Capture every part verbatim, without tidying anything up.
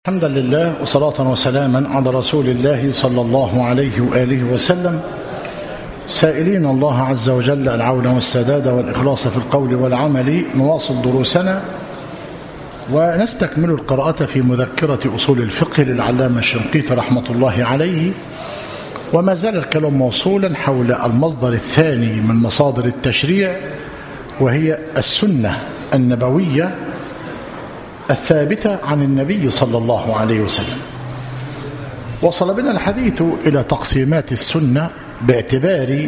الحمد لله وصلاة وسلاما على رسول الله صلى الله عليه وآله وسلم، سائلين الله عز وجل العون والسداد والإخلاص في القول والعمل. نواصل دروسنا ونستكمل القراءة في مذكرة أصول الفقه للعلامة الشنقيطي رحمة الله عليه، وما زال الكلام موصولا حول المصدر الثاني من مصادر التشريع، وهي السنة النبوية الثابتة عن النبي صلى الله عليه وسلم. وصل بنا الحديث إلى تقسيمات السنة باعتبار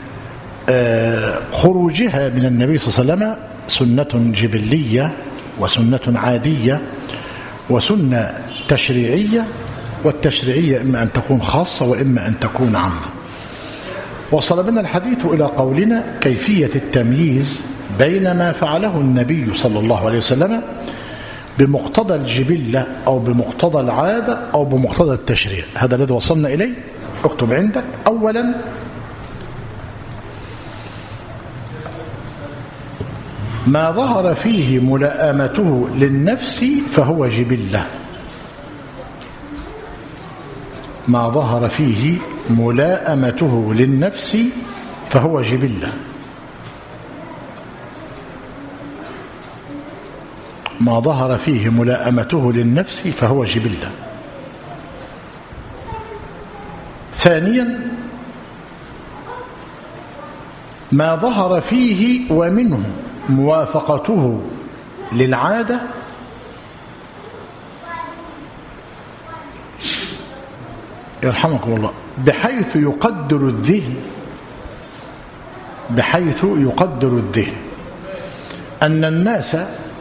خروجها من النبي صلى الله عليه وسلم: سنة جبلية، وسنة عادية، وسنة تشريعية. والتشريعية إما أن تكون خاصة وإما أن تكون عامة. وصل بنا الحديث إلى قولنا: كيفية التمييز بين ما فعله النبي صلى الله عليه وسلم بمقتضى الجبلة أو بمقتضى العادة أو بمقتضى التشريع. هذا الذي وصلنا إليه. اكتب عندك: أولا، ما ظهر فيه ملائمته للنفس فهو جبلة. ما ظهر فيه ملائمته للنفس فهو جبلة. ما ظهر فيه ملائمته للنفس فهو جبلة. ثانيا، ما ظهر فيه ومنه موافقته للعادة يرحمكم الله بحيث يقدر الذهن بحيث يقدر الذهن أن الناس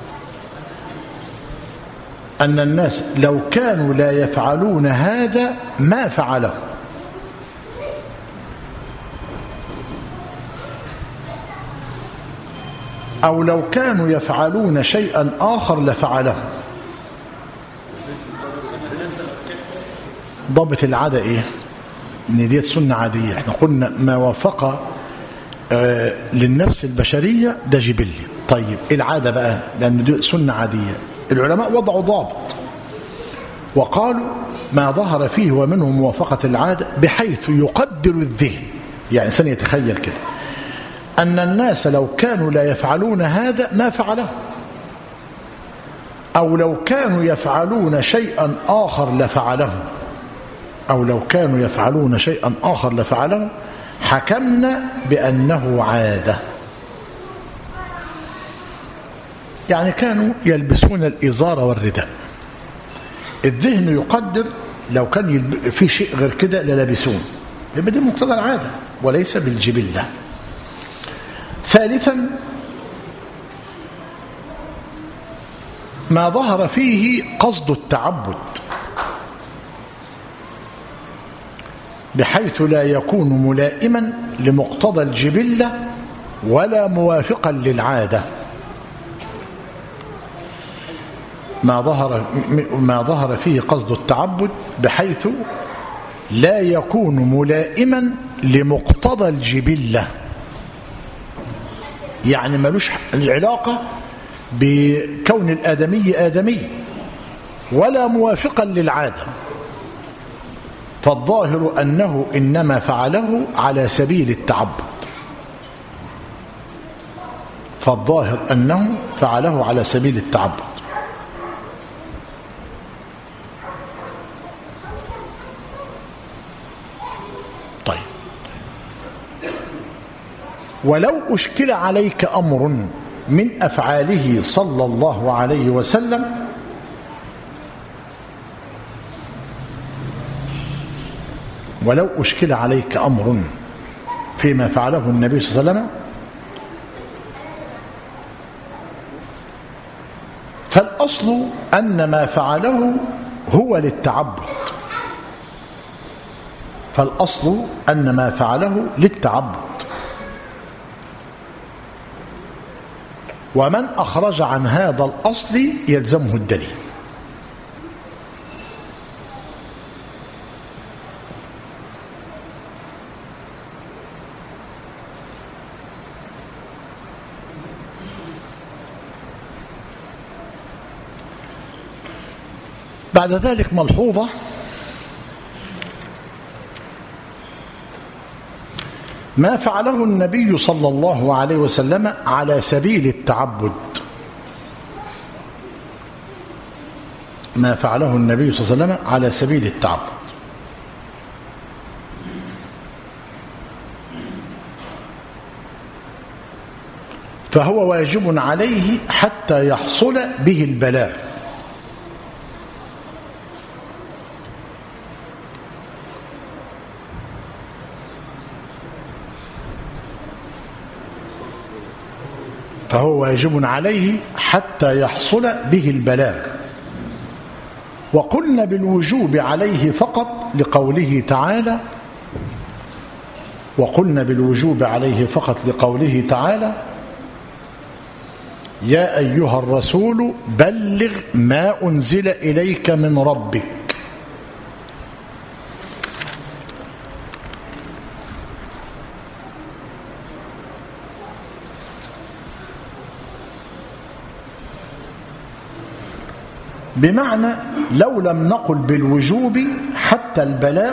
أن الناس لو كانوا لا يفعلون هذا ما فعله، أو لو كانوا يفعلون شيئا آخر لفعله. ضابط العادة إيه؟ إن دي سنة عادية. احنا قلنا ما وافق آه للنفس البشرية ده جبلي. طيب العادة بقى، لأن دي سنة عادية، العلماء وضعوا ضابط وقالوا: ما ظهر فيه ومنه موافقة العادة بحيث يقدر الذهن. يعني إنسان يتخيل كده أن الناس لو كانوا لا يفعلون هذا ما فعله، أو لو كانوا يفعلون شيئا آخر لفعله أو لو كانوا يفعلون شيئا آخر لفعله حكمنا بأنه عادة. يعني كانوا يلبسون الإزار والرداء، الذهن يقدر لو كان في شيء غير كده للبسون، يبقى دي مقتضى العادة وليس بالجبلة. ثالثا، ما ظهر فيه قصد التعبد بحيث لا يكون ملائما لمقتضى الجبلة ولا موافقا للعادة. ما ظهر ما ظهر فيه قصد التعبد بحيث لا يكون ملائما لمقتضى الجبلة، يعني ملوش العلاقة بكون الآدمي آدمي ولا موافقا للعادة. فالظاهر أنه إنما فعله على سبيل التعبد فالظاهر أنه فعله على سبيل التعبد. طيب، ولو أشكل عليك أمر من أفعاله صلى الله عليه وسلم ولو أشكل عليك أمر فيما فعله النبي صلى الله عليه وسلم فالأصل أن ما فعله هو للتعبد فالأصل أن ما فعله للتعبد ومن أخرج عن هذا الأصل يلزمه الدليل. بعد ذلك ملحوظة: ما فعله النبي صلى الله عليه وسلم على سبيل التعبد. ما فعله النبي صلى الله عليه وسلم على سبيل التعبد، فهو واجب عليه حتى يحصل به البلاغ. فهو واجب عليه حتى يحصل به البلاغ. وقلنا بالوجوب عليه فقط لقوله تعالى وقلنا بالوجوب عليه فقط لقوله تعالى: يا أيها الرسول بلغ ما أنزل إليك من ربك. بمعنى لو لم نقل بالوجوب حتى البلاغ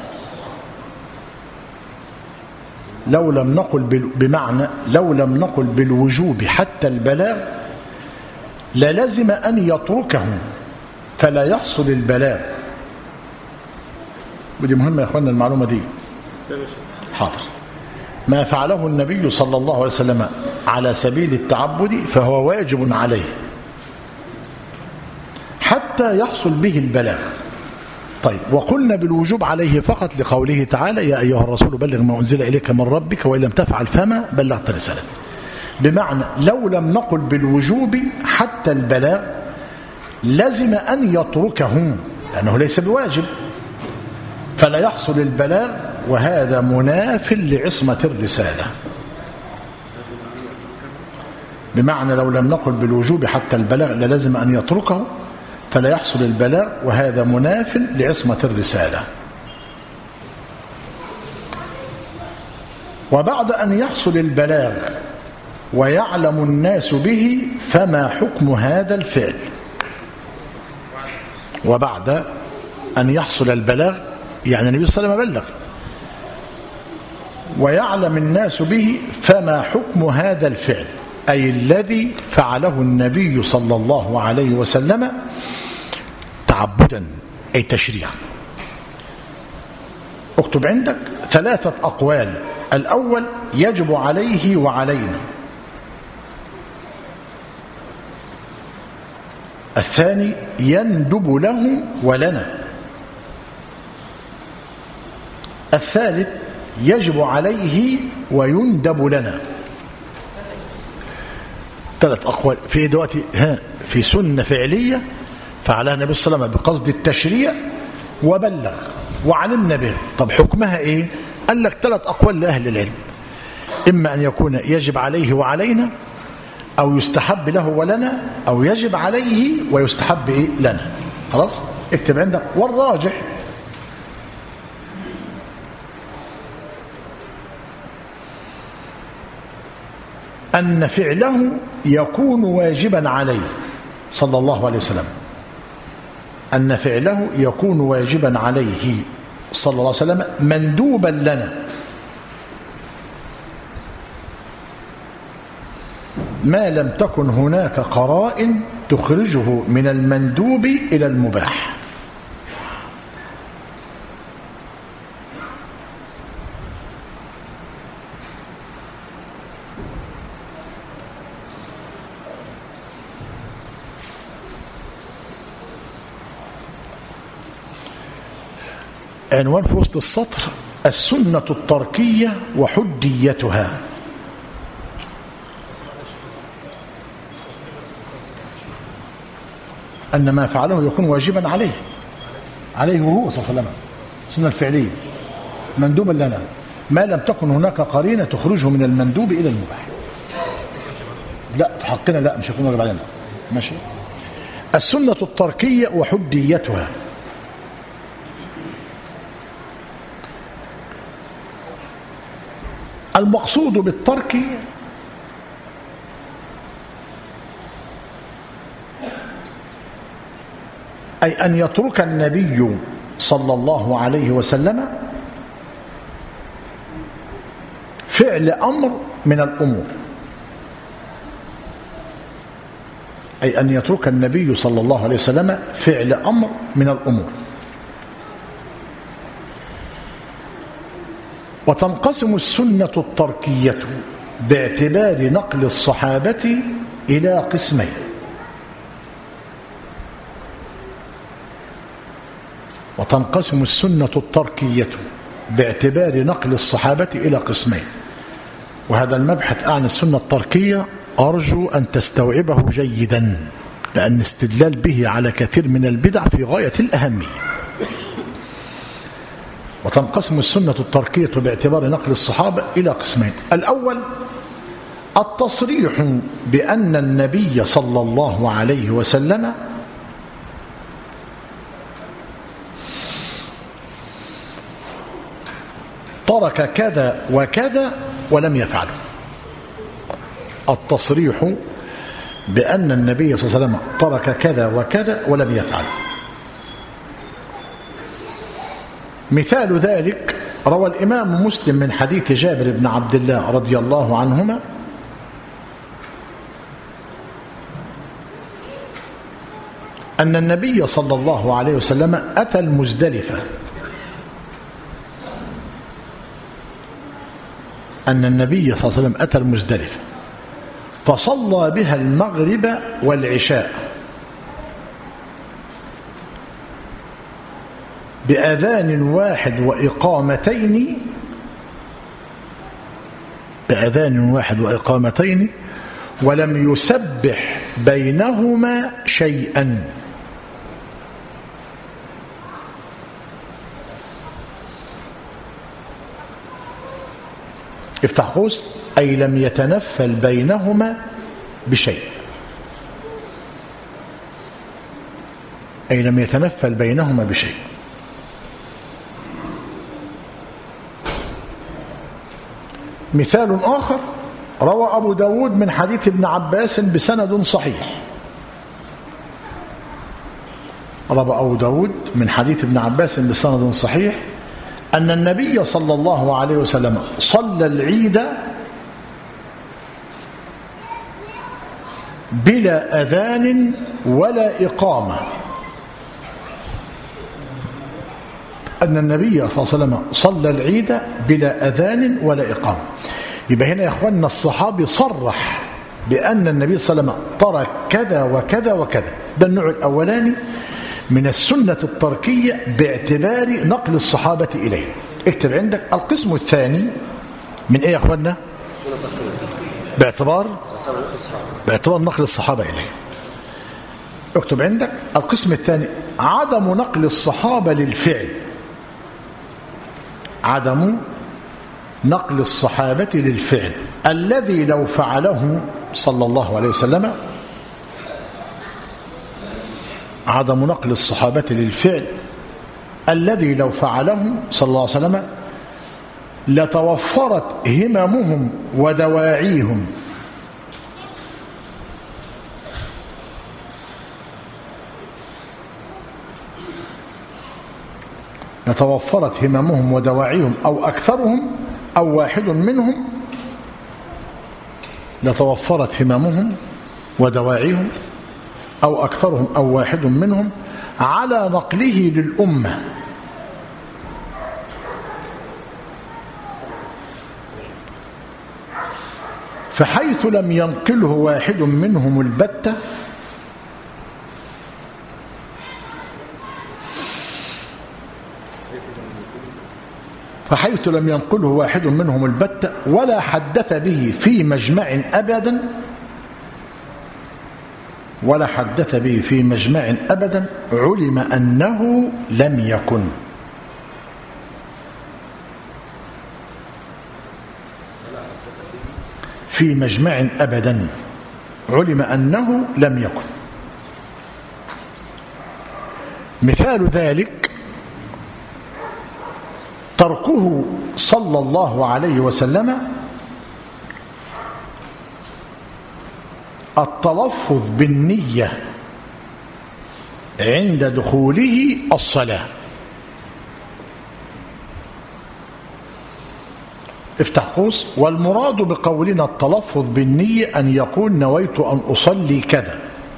لو لم نقل بمعنى لو لم نقل بالوجوب حتى البلاغ للزم أن يتركه فلا يحصل البلاغ. ودي مهمة يا أخوانا المعلومة دي. حاضر. ما فعله النبي صلى الله عليه وسلم على سبيل التعبد فهو واجب عليه حتى يحصل به البلاغ. طيب، وقلنا بالوجوب عليه فقط لقوله تعالى: يا أيها الرسول بلغ ما أنزل إليك من ربك وإن لم تفعل فما بلغت رسالته. بمعنى لو لم نقل بالوجوب حتى البلاغ لزم أن يتركه لأنه ليس بواجب فلا يحصل البلاغ، وهذا مناف لعصمة الرسالة. بمعنى لو لم نقل بالوجوب حتى البلاغ للزم أن يتركه فلا يحصل البلاغ، وهذا مناف لعصمة الرسالة. وبعد أن يحصل البلاغ ويعلم الناس به فما حكم هذا الفعل؟ وبعد أن يحصل البلاغ يعني النبي صلى الله عليه وسلم بلغ ويعلم الناس به فما حكم هذا الفعل، أي الذي فعله النبي صلى الله عليه وسلم تعبدا أي تشريعا. اكتب عندك ثلاثة أقوال: الأول يجب عليه وعلينا، الثاني يندب له ولنا، الثالث يجب عليه ويندب لنا. ثلاث أقوال في دلوقتي ها في سنة فعلية فعلها النبي صلى الله عليه وسلم بقصد التشريع وبلغ وعلمنا به. طب حكمها ايه؟ قال لك ثلاث أقوال لأهل العلم: إما أن يكون يجب عليه وعلينا، أو يستحب له ولنا، أو يجب عليه ويستحب إيه لنا. خلاص اكتب عندك. والراجح أن فعله يكون واجبا عليه صلى الله عليه وسلم أن فعله يكون واجبا عليه صلى الله عليه وسلم مندوبا لنا، ما لم تكن هناك قرائن تخرجه من المندوب إلى المباح. عنوان في وسط السطر: السنة التركية وحديتها. أن ما فعله يكون واجبا عليه عليه هو صلى الله عليه وسلم، السنة الفعلية مندوبا لنا ما لم تكن هناك قرينة تخرجه من المندوب إلى المباح. لا في حقنا لا، مش هيكون واجب علينا. ماشي. السنة التركية وحديتها. المقصود بالترك أي أن يترك النبي صلى الله عليه وسلم فعل أمر من الأمور، أي أن يترك النبي صلى الله عليه وسلم فعل أمر من الأمور. وتنقسم السنة التركية باعتبار نقل الصحابة إلى قسمين. وتنقسم السنة التركية باعتبار نقل الصحابة إلى قسمين. وهذا المبحث عن السنة التركية أرجو أن تستوعبه جيدا، لأن استدلال به على كثير من البدع في غاية الأهمية. وتنقسم السنة التركية باعتبار نقل الصحابة إلى قسمين. الأول التصريح بأن النبي صلى الله عليه وسلم ترك كذا وكذا ولم يفعله. التصريح بأن النبي صلى الله عليه وسلم ترك كذا وكذا ولم يفعله. مثال ذلك روى الإمام مسلم من حديث جابر بن عبد الله رضي الله عنهما أن النبي صلى الله عليه وسلم أتى المزدلفة أن النبي صلى الله عليه وسلم أتى المزدلفة فصلى بها المغرب والعشاء بأذان واحد وإقامتين بأذان واحد وإقامتين ولم يسبح بينهما شيئا. افتح قوس، أي لم يتنفل بينهما بشيء، أي لم يتنفل بينهما بشيء. مثال آخر روى أبو داود من حديث ابن عباس بسند صحيح روى أبو داود من حديث ابن عباس بسند صحيح أن النبي صلى الله عليه وسلم صلى العيد بلا أذان ولا إقامة. أن النبي صلى الله عليه وسلم صلى العيد بلا أذان ولا إقامة. يبقى هنا يا أخواننا الصحابي صرح بأن النبي صلى الله عليه وسلم ترك كذا وكذا وكذا. ده النوع الأولاني من السنة التركية باعتبار نقل الصحابة إليه. اكتب عندك القسم الثاني من ايه يا أخواننا؟ باعتبار باعتبار نقل الصحابة إليه. اكتب عندك القسم الثاني عدم نقل الصحابة للفعل عدم نقل الصحابة للفعل الذي لو فعله صلى الله عليه وسلم عدم نقل الصحابة للفعل الذي لو فعله صلى الله عليه وسلم لتوفرت هممهم ودواعيهم لتوفرت هممهم ودواعيهم أو أكثرهم أو واحد منهم لتوفرت هممهم ودواعيهم أو أكثرهم أو واحد منهم على نقله للأمة فحيث لم ينقله واحد منهم البتة فحيث لم ينقله واحد منهم البتة ولا حدث به في مجمع أبدا ولا حدث به في مجمع أبدا علم أنه لم يكن. في مجمع أبدا علم أنه لم يكن. مثال ذلك تركه صلى الله عليه وسلم التلفظ بالنية عند دخوله الصلاة. افتح قوس. والمراد بقولنا التلفظ بالنية أن يقول نويت أن أصلي كذا.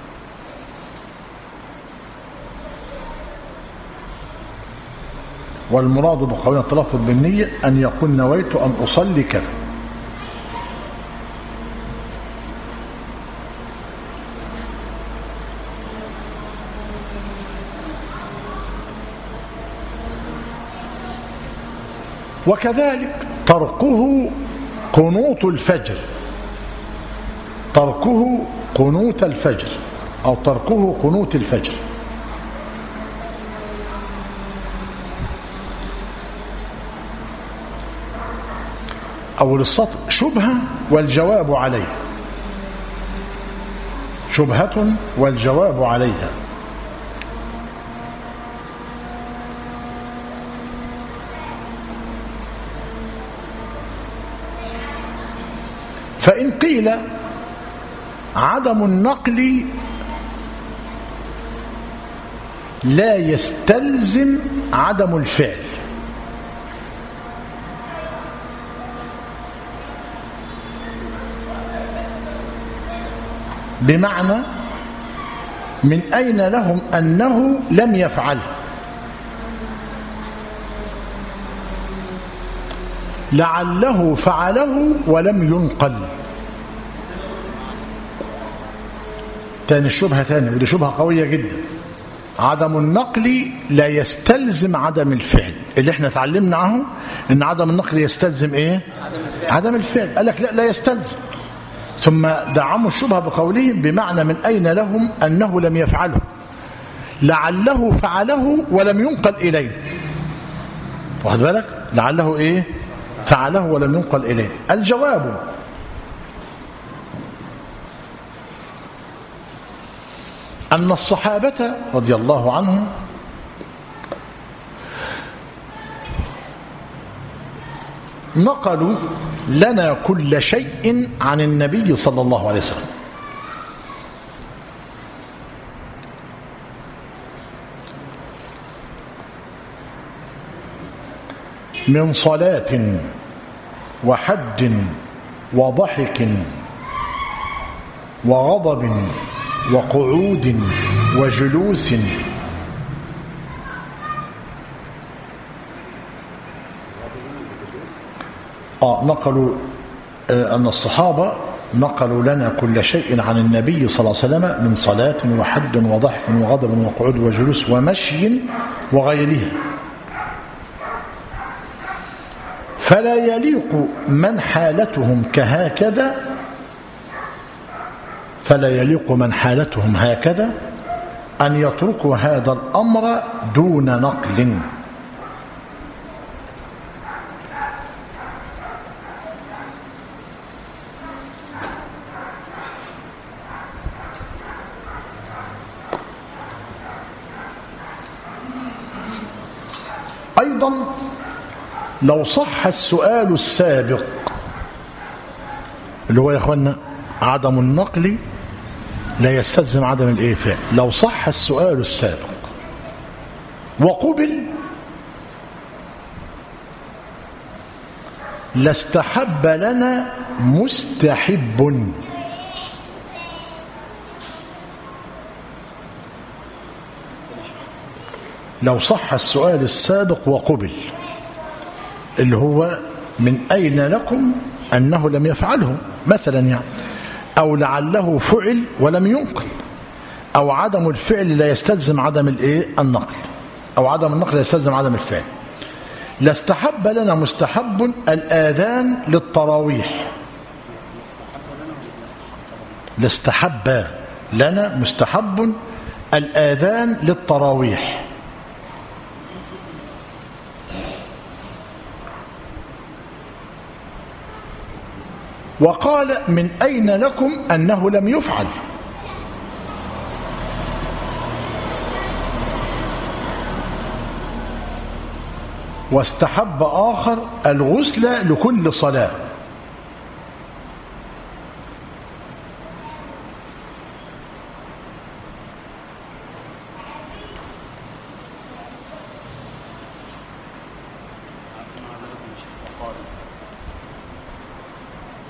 والمراد بقولنا التلفظ بالنية أن يقول نويت أن أصلي كذا. وكذلك تركه قنوت الفجر، تركه قنوت الفجر أو تركه قنوت الفجر. أول السطر شبهة والجواب عليها، شبهة والجواب عليها. فإن قيل عدم النقل لا يستلزم عدم الفعل، بمعنى من أين لهم أنه لم يفعله؟ لعله فعله ولم ينقل. تاني الشبهة تاني، ودي شبهة قوية جدا. عدم النقل لا يستلزم عدم الفعل، اللي احنا اتعلمنا عنه ان عدم النقل يستلزم ايه؟ عدم الفعل. عدم الفعل. قال لك لا لا يستلزم، ثم دعموا الشبهة بقولهم بمعنى من أين لهم أنه لم يفعله؟ لعله فعله ولم ينقل إليه. واخد بالك؟ لعله ايه؟ فعله ولم ينقل إليه. الجواب أن الصحابة رضي الله عنهم نقلوا لنا كل شيء عن النبي صلى الله عليه وسلم، من صلاة وحج وضحك وغضب وقعود وجلوس. آه نقلوا آه أن الصحابة نقلوا لنا كل شيء عن النبي صلى الله عليه وسلم من صلاة وحج وضحك وغضب وقعود وجلوس ومشي وغيرها، فلا يليق من حالتهم كهكذا فلا يليق من حالتهم هكذا أن يتركوا هذا الأمر دون نقل. أيضا لو صح السؤال السابق اللي هو يا أخوانا عدم النقل لا يستلزم عدم الإيفاء، لو صح السؤال السابق وقبل لاستحب لنا مستحب. لو صح السؤال السابق وقبل اللي هو من أين لكم أنه لم يفعله مثلا، يعني أو لعله فعل ولم ينقل، أو عدم الفعل لا يستلزم عدم الإيه؟ النقل، أو عدم النقل لا يستلزم عدم الفعل، لاستحب لنا مستحب الآذان للتراويح. لاستحب لنا مستحب الآذان للتراويح. وقال من أين لكم أنه لم يفعل؟ واستحب آخر الغسل لكل صلاة.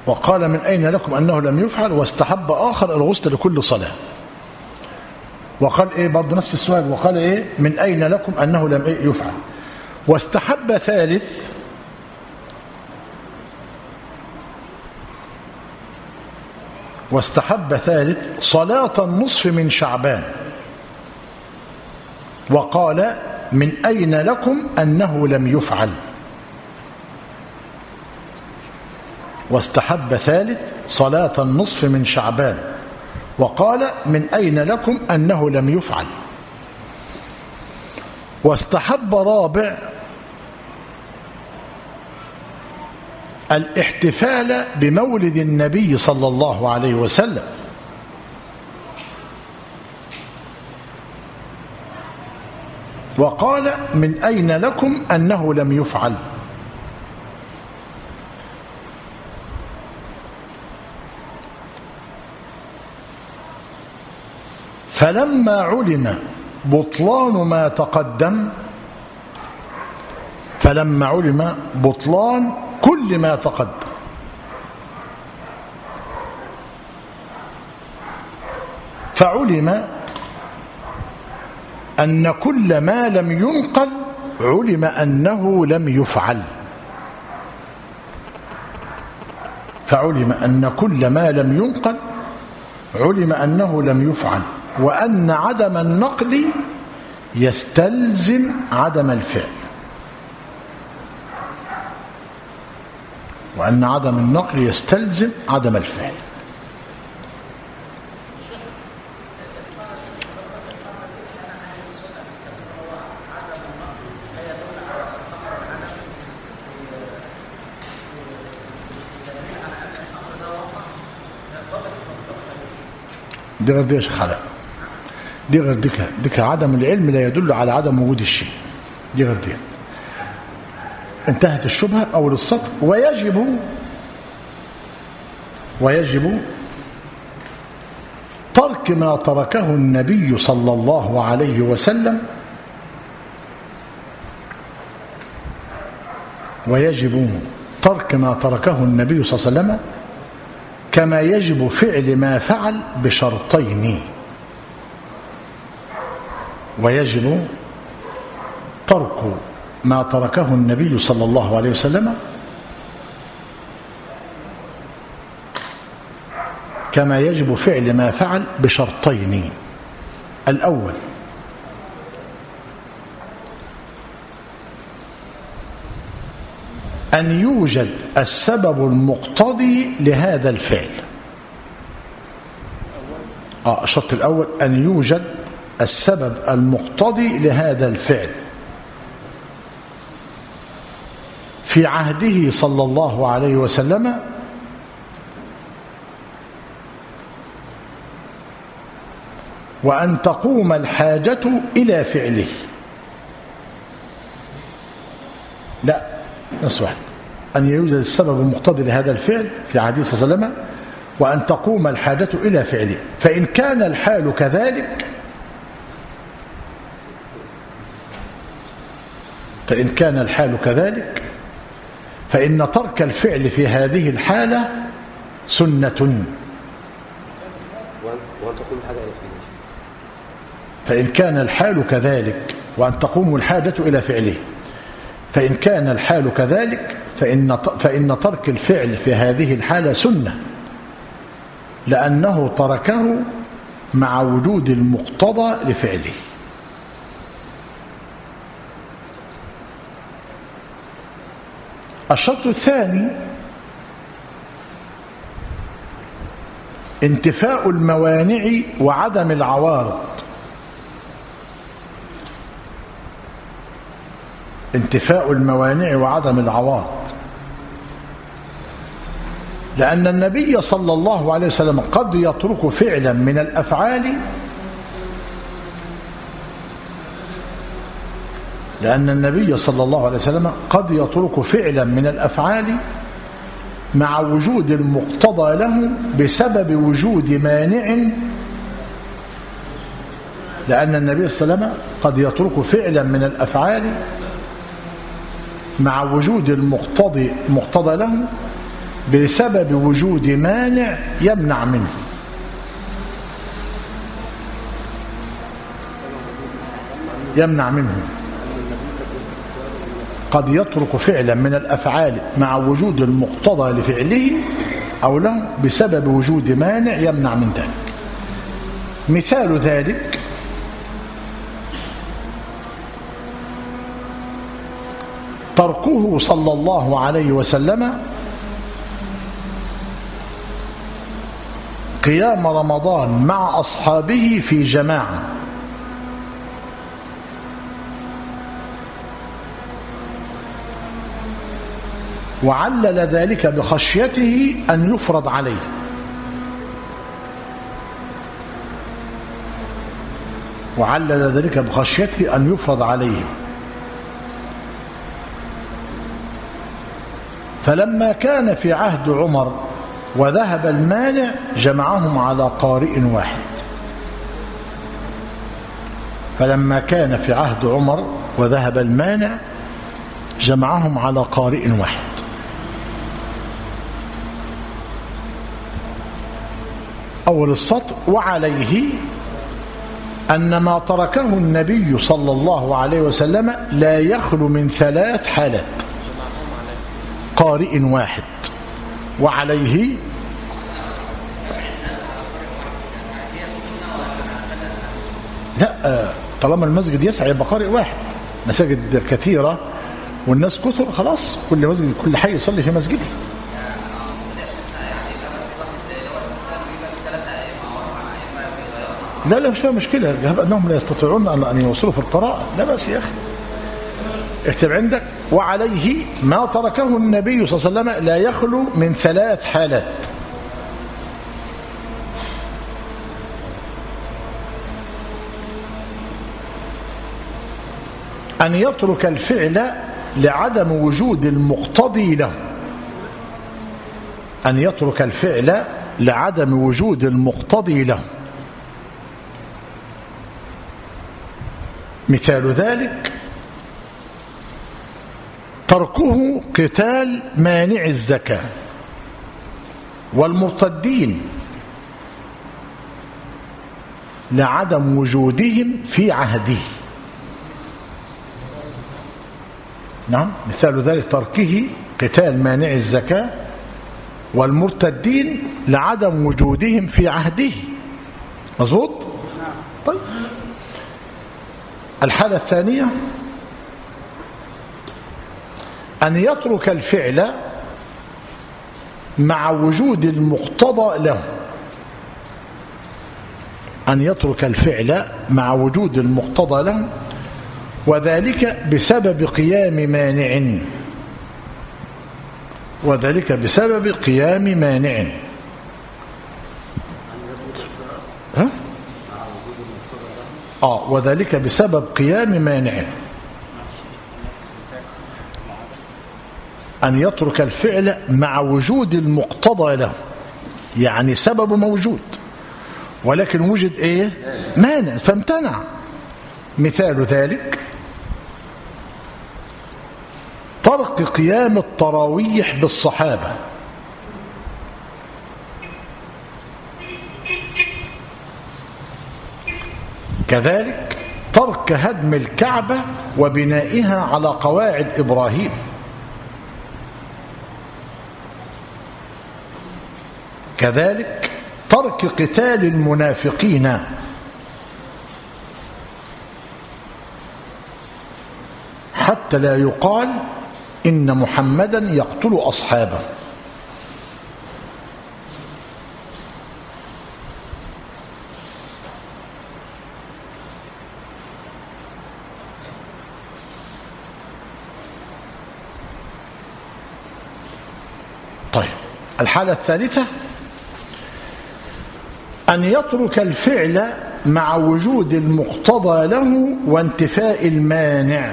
وقال من أين لكم أنه لم يفعل، واستحب آخر الغسل لكل صلاة. وقال إيه برضه نفس السؤال، وقال إيه من أين لكم أنه لم إيه يفعل. واستحب ثالث واستحب ثالث صلاة النصف من شعبان، وقال من أين لكم أنه لم يفعل. واستحب ثالث صلاة النصف من شعبان، وقال من أين لكم أنه لم يفعل. واستحب رابع الاحتفال بمولد النبي صلى الله عليه وسلم، وقال من أين لكم أنه لم يفعل. فلما علم بطلان ما تقدم فلما علم بطلان كل ما تقدم فعلم أن كل ما لم ينقل علم أنه لم يفعل. فعلم أن كل ما لم ينقل علم أنه لم يفعل، وأن عدم النقل يستلزم عدم الفعل وأن عدم النقل يستلزم عدم الفعل. دي غير دي يا شيخ علاء، دي غير دي دي عدم العلم لا يدل على عدم وجود الشيء، دي غير دي. انتهت الشبهة أو السطر. ويجب ويجب ترك ما تركه النبي صلى الله عليه وسلم ويجب ترك ما تركه النبي صلى الله عليه وسلم كما يجب فعل ما فعل بشرطين. ويجب ترك ما تركه النبي صلى الله عليه وسلم كما يجب فعل ما فعل بشرطين. الأول أن يوجد السبب المقتضي لهذا الفعل. آه الشرط الأول أن يوجد السبب المقتضي لهذا الفعل في عهده صلى الله عليه وسلم وأن تقوم الحاجة إلى فعله. لا نصبح أن يوجد السبب المقتضي لهذا الفعل في عهده صلى الله عليه وسلم وأن تقوم الحاجة إلى فعله. فإن كان الحال كذلك فإن كان الحال كذلك فإن ترك الفعل في هذه الحالة سنة. فإن كان الحال كذلك وأن تقوم الحاجة إلى فعله فإن كان الحال كذلك فإن فإن ترك الفعل في هذه الحالة سنة، لأنه تركه مع وجود المقتضى لفعله. الشرط الثاني انتفاء الموانع وعدم العوارض. انتفاء الموانع وعدم العوارض، لأن النبي صلى الله عليه وسلم قد يترك فعلا من الأفعال لأن النبي صلى الله عليه وسلم قد يترك فعلا من الأفعال مع وجود المقتضى له بسبب وجود مانع. لأن النبي صلى الله عليه وسلم قد يترك فعلا من الأفعال مع وجود المقتضي مقتضى له بسبب وجود مانع يمنع منه. يمنع منه قد يترك فعلا من الأفعال مع وجود المقتضى لفعله أو له بسبب وجود مانع يمنع من ذلك. مثال ذلك تركه صلى الله عليه وسلم قيام رمضان مع أصحابه في جماعة، وعلل ذلك بخشيته أن يفرض عليه. وعلل ذلك بخشيته أن يفرض عليه. فلما كان في عهد عمر وذهب المانع جمعهم على قارئ واحد. فلما كان في عهد عمر وذهب المانع جمعهم على قارئ واحد. أول السطر: وعليه أن ما تركه النبي صلى الله عليه وسلم لا يخلو من ثلاث حالات. قارئ واحد. وعليه لا، طالما المسجد يسعى يبقى قارئ واحد. مساجد كثيرة والناس كثر، خلاص كل مسجد كل حي يصلي في مسجده. لا لا مش فيها مشكلة، هب أنهم لا يستطيعون أن يوصلوا في القراءة، لا بأس يا أخي. اكتب عندك: وعليه ما تركه النبي صلى الله عليه وسلم لا يخلو من ثلاث حالات. أن يترك الفعل لعدم وجود المقتضي له. أن يترك الفعل لعدم وجود المقتضي له. مثال ذلك تركه قتال مانع الزكاة والمرتدين لعدم وجودهم في عهده. نعم، مثال ذلك تركه قتال مانع الزكاة والمرتدين لعدم وجودهم في عهده. مظبوط؟ طيب، الحالة الثانية أن يترك الفعل مع وجود المقتضى له. أن يترك الفعل مع وجود المقتضى له، وذلك بسبب قيام مانع. وذلك بسبب قيام مانع. ها؟ آه وذلك بسبب قيام مانع. أن يترك الفعل مع وجود المقتضى له، يعني سبب موجود ولكن وجد إيه؟ مانع فامتنع. مثال ذلك ترك قيام التراويح بالصحابة، كذلك ترك هدم الكعبة وبنائها على قواعد إبراهيم، كذلك ترك قتال المنافقين، حتى لا يقال إن محمدا يقتل أصحابه. طيب، الحالة الثالثة أن يترك الفعل مع وجود المقتضى له وانتفاء المانع.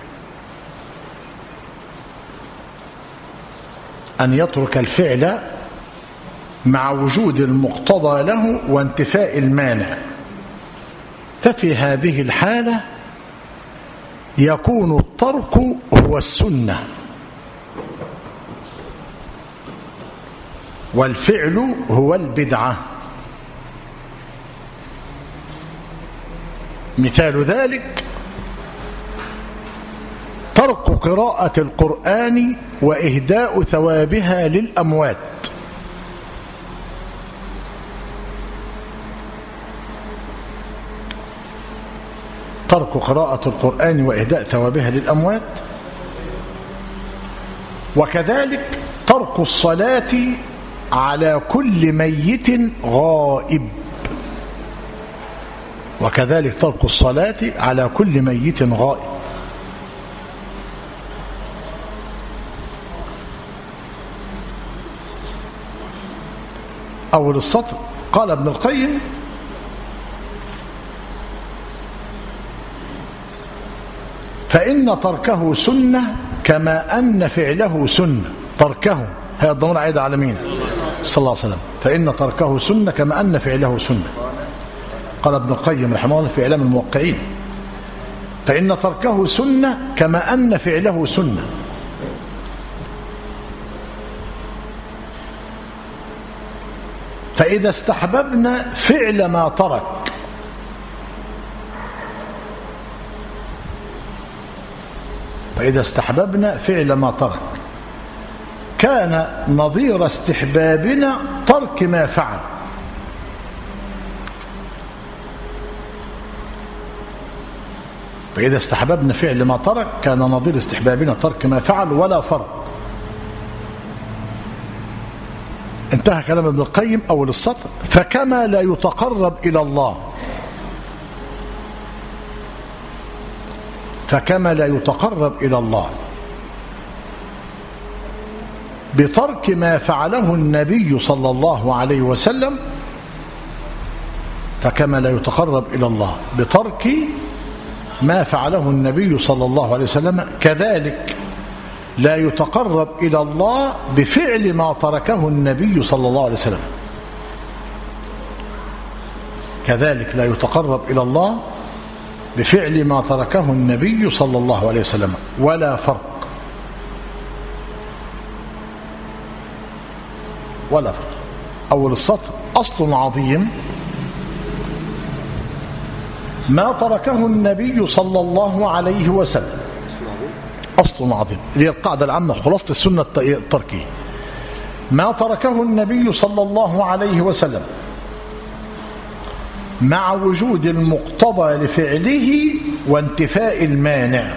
أن يترك الفعل مع وجود المقتضى له وانتفاء المانع. ففي هذه الحالة يكون الترك هو السنة، والفعل هو البدعة. مثال ذلك ترك قراءة القرآن وإهداء ثوابها للأموات. ترك قراءة القرآن وإهداء ثوابها للأموات، وكذلك ترك الصلاة على كل ميت غائب. وكذلك ترك الصلاة على كل ميت غائب. أول السطر قال ابن القيم: فإن تركه سنة كما أن فعله سنة. تركه هي الضمير عائد على مين؟ صلى الله عليه وسلم. فإن تركه سنة كما أن فعله سنة. قال ابن القيم رحمه الله في إعلام الموقعين: فإن تركه سنة كما أن فعله سنة. فإذا استحببنا فعل ما ترك فإذا استحببنا فعل ما ترك كان نظير استحبابنا ترك ما فعل. فإذا استحببنا فعل ما ترك كان نظير استحبابنا ترك ما فعل ولا فرق. انتهى كلام ابن القيم أول السطر: فكما لا يتقرب إلى الله فكما لا يتقرب إلى الله بترك ما فعله النبي صلى الله عليه وسلم فكما لا يتقرب إلى الله بترك ما فعله النبي صلى الله عليه وسلم كذلك لا يتقرب إلى الله بفعل ما تركه النبي صلى الله عليه وسلم. كذلك لا يتقرب إلى الله بفعل ما تركه النبي صلى الله عليه وسلم ولا فرق. ولا فرق. أول السطر: أصل عظيم ما تركه النبي صلى الله عليه وسلم. أصل عظيم اللي هي القاعدة العامة خلاصة السنة التركية. ما تركه النبي صلى الله عليه وسلم مع وجود المقتضى لفعله وانتفاء المانع.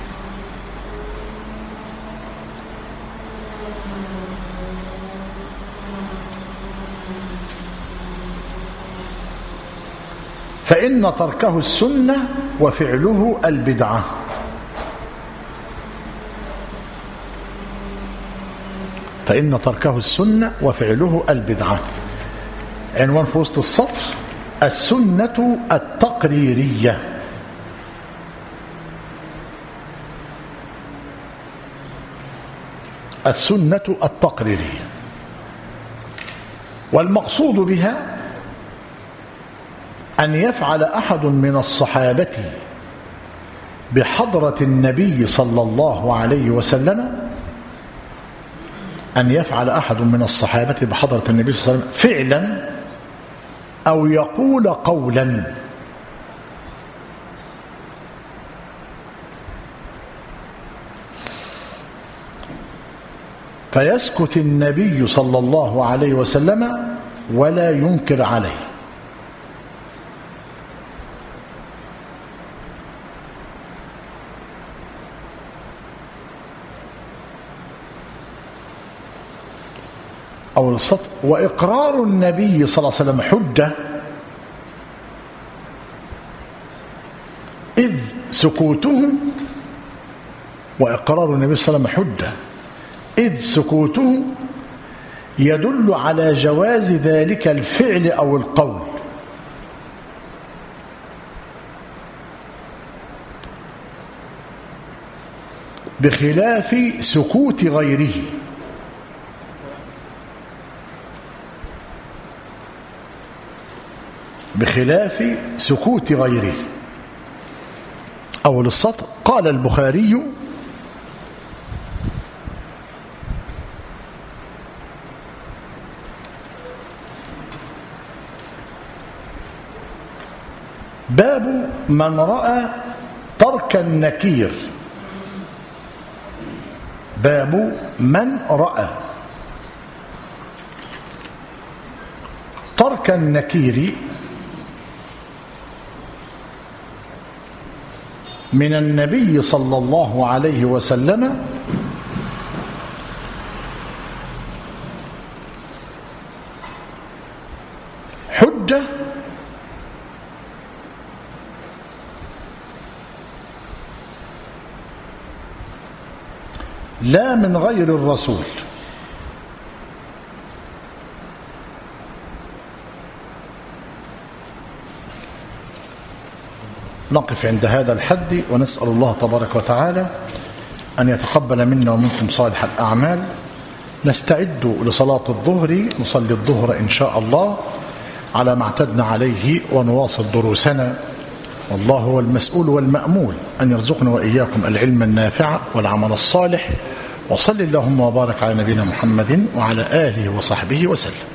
فإن تركه السنة وفعله البدعة. فإن تركه السنة وفعله البدعة. عنوان في وسط السطر: السنة التقريرية. السنة التقريرية، والمقصود بها أن يفعل أحد من الصحابة بحضرة النبي صلى الله عليه وسلم أن يفعل أحد من الصحابة بحضرة النبي صلى الله عليه وسلم فعلا أو يقول قولا فيسكت النبي صلى الله عليه وسلم ولا ينكر عليه. أول السطر: وإقرار النبي صلى الله عليه وسلم حجة إذ سكوته وإقرار النبي صلى الله عليه وسلم حجة إذ سكوته يدل على جواز ذلك الفعل أو القول، بخلاف سكوت غيره. بخلاف سكوت غيره. أول السطر: قال البخاري: باب من رأى ترك النكير. باب من رأى ترك النكير من النبي صلى الله عليه وسلم حجة لا من غير الرسول. نقف عند هذا الحد ونسأل الله تبارك وتعالى أن يتقبل منا ومنكم صالح الأعمال. نستعد لصلاة الظهر، نصلي الظهر إن شاء الله على ما اعتدنا عليه ونواصل دروسنا، والله هو المسؤول والمأمول أن يرزقنا وإياكم العلم النافع والعمل الصالح. وصل اللهم وبارك على نبينا محمد وعلى آله وصحبه وسلم.